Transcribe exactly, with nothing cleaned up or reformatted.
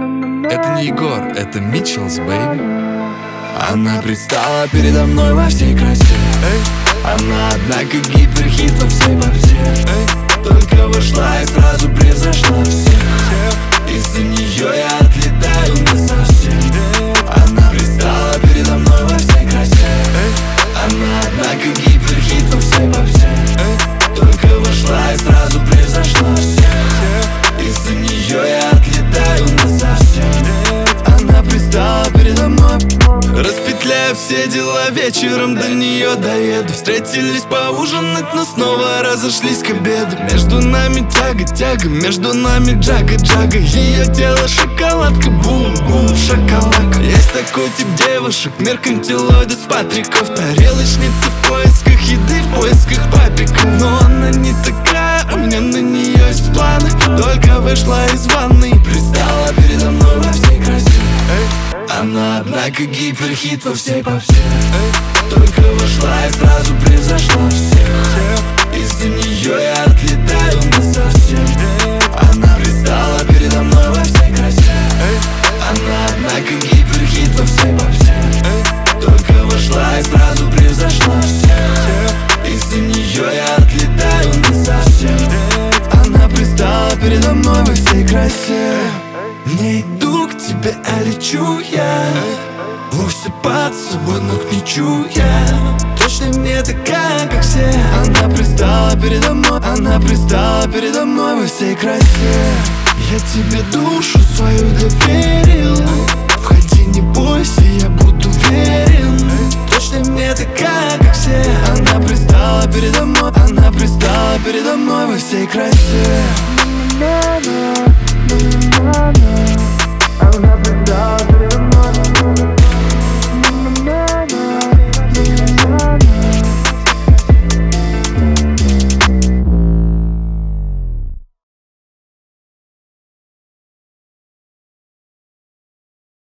Это не Егор, это Митчелс, бэйби. Она предстала передо мной во всей красе. Она одна, как гиперхит во всей попсе. Только вошла и сразу превзошла всех. Из-за нее я отлетаю насовсем. Она предстала передо мной во всей красе. Она одна, как гиперхит во всей попсе. Только вошла и сразу превзошла всех. Из-за нее я отлетаю насовсем. Она предстала передо мной. Распетляю все дела, вечером до нее доеду. Встретились поужинать, но снова разошлись к обеду. Между нами тяга-тяга, между нами джага-джага. Ее тело шоколадка, бум-бум, шоколадка. Есть такой тип девушек, меркантилоиды с патриков. Тарелочница в поисках еды, в поисках папика. Но она не такая, у меня на нее есть планы. Только вышла из ванны и предстала передо мной во всей красе. Она одна, как гиперхит во всей попсе. Только вошла и сразу превзошла всех. Из-за нее я отлетаю насовсем. Она предстала передо мной во всей красе. Она одна, как гиперхит во всей попсе. Только вошла и сразу превзошла всех. Из-за нее я отлетаю насовсем. Она предстала передо мной во всей красе. Не иду к тебе, а лечу я. Вовсе под собой ног не чую я. Точно не такая, как все. Она предстала передо мной. Она предстала передо мной во всей красе. Я тебе душу свою доверил. Входи, не бойся, я буду верен. Точно не такая, как все. Она предстала передо мной. Она предстала передо мной во всей красе.